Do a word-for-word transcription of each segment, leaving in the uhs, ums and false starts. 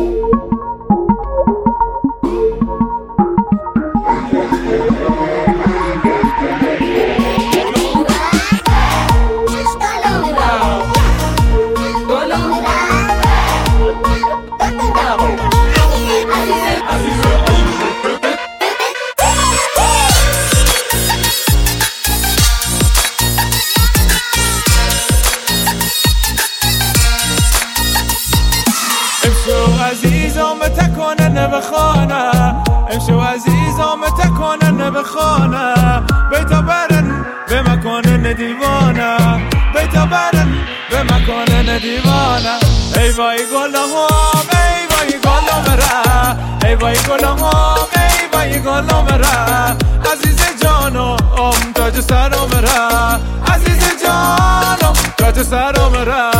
عزیزم تکانه بخانه امشو عزیزم تکانه بخانه بیتا برن به مکان دیوانه بیتا برن به مکان دیوانه ای وای گلم ای وای گلم را ای وای گلم ای وای گلم را عزیز جانم تاج سرم را عزیز جانم تاج سرم را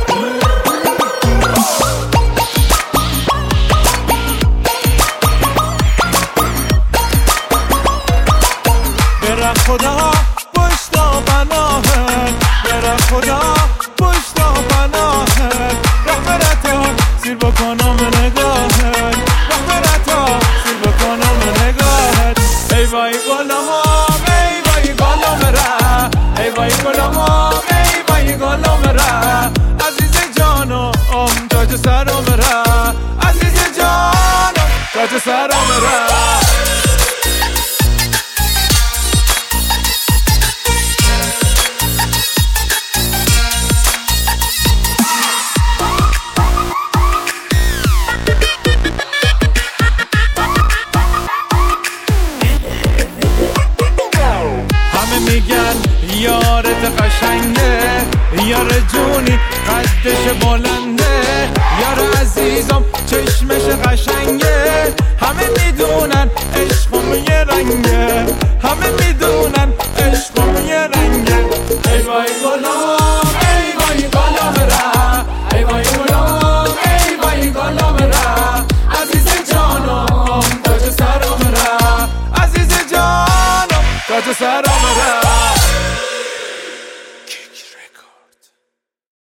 خدا پشت و پناهت برم خدا پشت و پناهت رحمتا سیر بکنم نگاهت رحمتا سیر بکنم نگاهت ای وای گلم ای وای گلم را ای وای گلم ای وای گلم را عزیز جانم تاج سرم را عزیز جانم تاج سرم را میگن یارت قشنگه یار جونی قدش بلنده یار عزیزم چشمش قشنگه همه میدونن عشقم یه رنگه همه میدونن عشقم یه رنگه ای وای گلم ای وای گلم را ای وای گلم ای وای گلم را عزیز جانم تاج سرم را عزیز جانم تاج سرم را